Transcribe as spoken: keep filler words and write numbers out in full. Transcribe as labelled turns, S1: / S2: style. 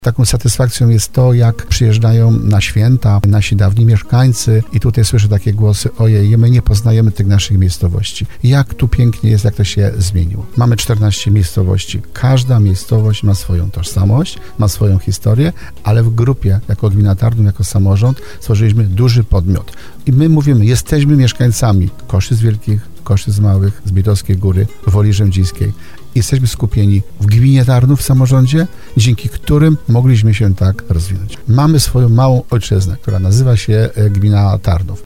S1: Taką satysfakcją jest to, jak przyjeżdżają na święta nasi dawni mieszkańcy i tutaj słyszę takie głosy: ojej, my nie poznajemy tych naszych miejscowości. Jak tu pięknie jest, jak to się zmieniło. Mamy czternaście miejscowości. Każda miejscowość ma swoją tożsamość, ma swoją historię, ale w grupie, jako gmina Tarnów, jako samorząd, stworzyliśmy duży podmiot. I my mówimy, jesteśmy mieszkańcami Koszyc Wielkich, Koszyc Małych, Zbitowskiej Góry, Woli Rzędziskiej. Jesteśmy skupieni w gminie Tarnów, w samorządzie, dzięki którym mogliśmy się tak rozwinąć. Mamy swoją małą ojczyznę, która nazywa się gmina Tarnów.